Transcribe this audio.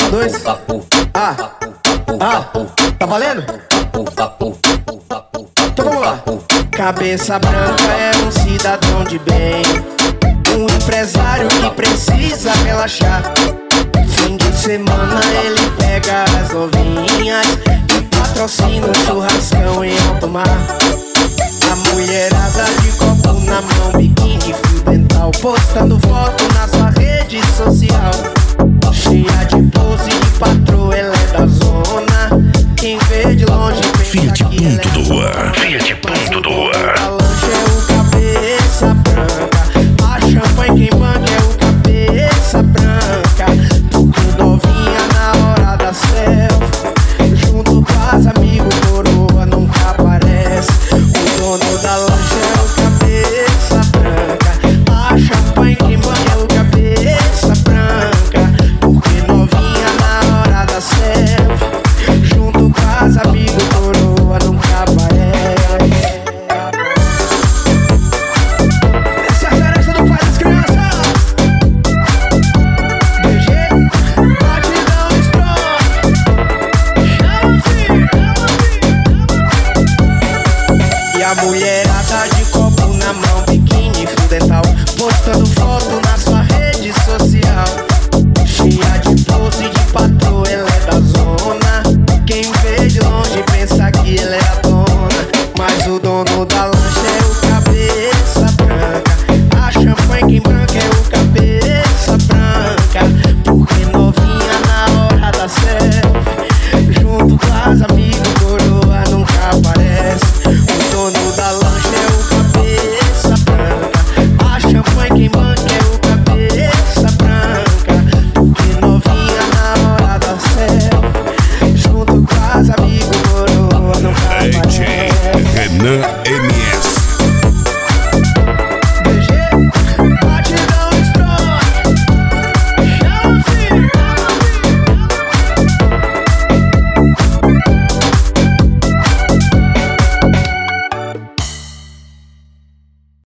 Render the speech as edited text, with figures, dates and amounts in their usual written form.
dois. Tá valendo? Então vamos lá. Cabeça branca é um cidadão de bem, um empresário que precisa relaxar. Fim de semana ele pega as novinhas e patrocina um churrascão em alto mar. A mulherada de copo na mão, biquíni, fio dental, postando foto na sua rede social, cheia